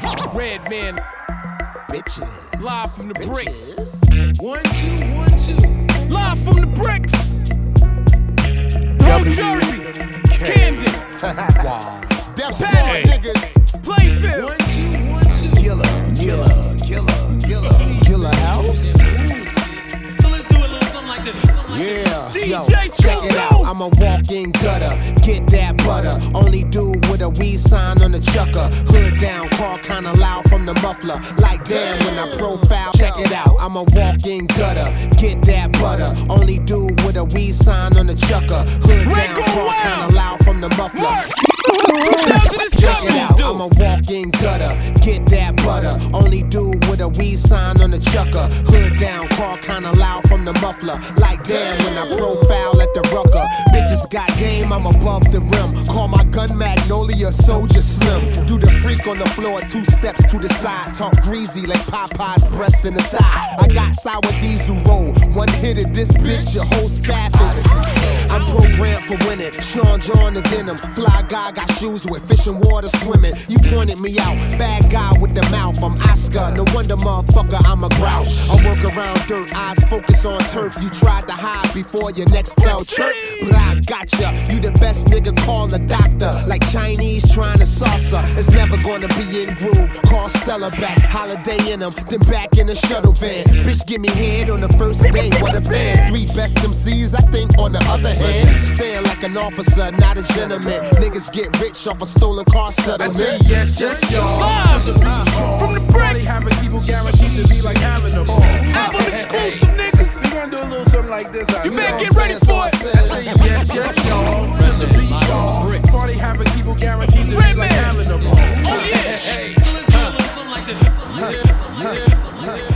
Redman, Bitches. live from the bricks. 1 2 1 2. Live from the bricks. New Jersey, Camden, Def Squad niggas. Playfield. 1 2 1 2. Killer house. So let's do a little something like this. Yeah, yo, DJ check it out. I'm a walk-in gutter, get that butter. Only dude with a weed sign on the chucker. Hood down, car kinda loud from the muffler. Like damn, when I profile, check it out. I'm a walk-in gutter, get that butter. Only dude with a weed sign on the chucker. Hood down, car kinda loud from the muffler. Check it out, I'm a walk-in gutter, get that butter. Only dude with a weed sign on the chucker. Hood down, car kinda loud from the muffler. Like damn, when I profile at the rucker. Bitches got game, I'm above the rim. Call my gun Magnolia, Soldier Slim. Do the freak on the floor, 2 steps to the side. Talk greasy like Popeye's breast in the thigh. I got sour diesel roll, one hit of this bitch, your whole staff is. I'm programmed for winning. Sean John the denim, fly guy got shoes with fish and water swimming. You pointed me out, bad guy with the mouth. I'm Oscar, no wonder motherfucker I'm a grouch. I work around dirt, eyes focus on turf. You tried to hide before your next tell chirp, but I gotcha. You the best nigga, call a doctor. Like Chinese trying to salsa. It's never gonna be in groove. Call Stella back, holiday in them, then back in the shuttle van. Bitch give me head on the first day, what a fan. 3 best MCs, I think on the other hand. Stand like an officer, not a gentleman. Niggas get rich off a stolen car settlement. Yes, y'all. Live from the bricks. Having people guaranteed to be like having a ball. Album exclusive, niggas. We gonna do a little something like this. You better get ready for it. Yes, y'all. Recipe, y'all. Party having people guaranteed to be like having a ball. Oh, yeah. So let's do a little something like this.